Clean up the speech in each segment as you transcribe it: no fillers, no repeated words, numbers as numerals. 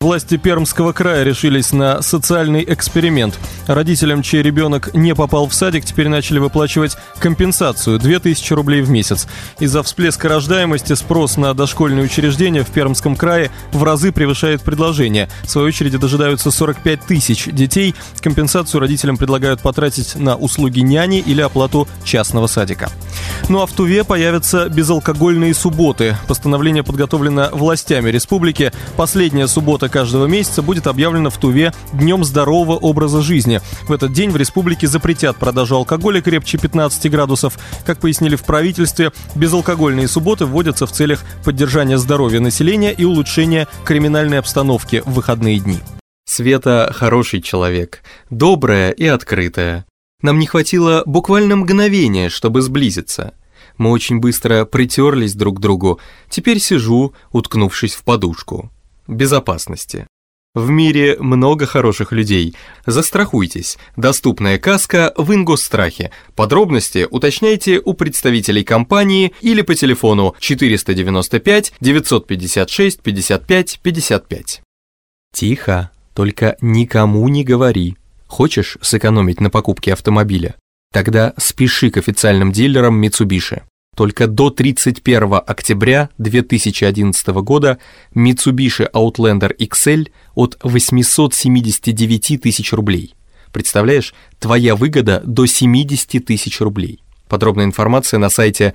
Власти Пермского края решились на социальный эксперимент. Родителям, чей ребенок не попал в садик, теперь начали выплачивать компенсацию – 2000 рублей в месяц. Из-за всплеска рождаемости спрос на дошкольные учреждения в Пермском крае в разы превышает предложение. В свою очередь дожидаются 45 тысяч детей. Компенсацию родителям предлагают потратить на услуги няни или оплату частного садика. Ну а в Туве появятся безалкогольные субботы. Постановление подготовлено властями республики. Последняя суббота каждого месяца будет объявлена в Туве Днем здорового образа жизни. В этот день в республике запретят продажу алкоголя крепче 15 градусов. Как пояснили в правительстве, безалкогольные субботы вводятся в целях поддержания здоровья населения и улучшения криминальной обстановки в выходные дни. Света хороший человек, добрая и открытая. Нам не хватило буквально мгновения, чтобы сблизиться. Мы очень быстро притерлись друг к другу. Теперь сижу, уткнувшись в подушку. Безопасности. В мире много хороших людей. Застрахуйтесь. Доступная каска в Ингосстрахе. Подробности уточняйте у представителей компании или по телефону 495 956 55 55. Тихо, только никому не говори. Хочешь сэкономить на покупке автомобиля? Тогда спеши к официальным дилерам Mitsubishi. Только до 31 октября 2011 года Mitsubishi Outlander XL от 879 тысяч рублей. Представляешь, твоя выгода до 70 тысяч рублей. Подробная информация на сайте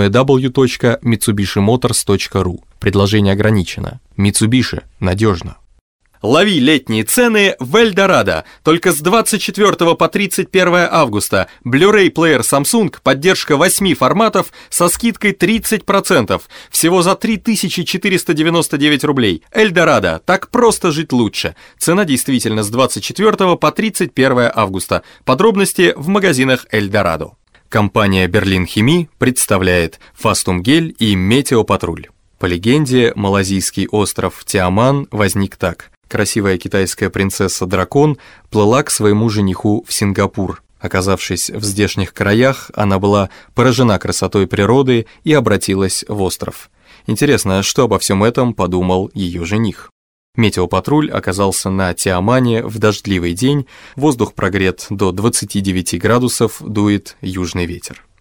www.mitsubishimotors.ru. Предложение ограничено. Mitsubishi надежно. Лови летние цены в Эльдорадо. Только с 24 по 31 августа. Blu-ray плеер Samsung, поддержка 8 форматов со скидкой 30%. Всего за 3499 рублей. Эльдорадо. Так просто жить лучше. Цена действительно с 24 по 31 августа. Подробности в магазинах Эльдорадо. Компания Berlin Chemie представляет Фастумгель и Метеопатруль. По легенде, малазийский остров Тиаман возник так. Красивая китайская принцесса-дракон плыла к своему жениху в Сингапур. Оказавшись в здешних краях, она была поражена красотой природы и обратилась в остров. Интересно, что обо всем этом подумал ее жених. Метеопатруль оказался на Тиамане в дождливый день, воздух прогрет до 29 градусов, дует южный ветер.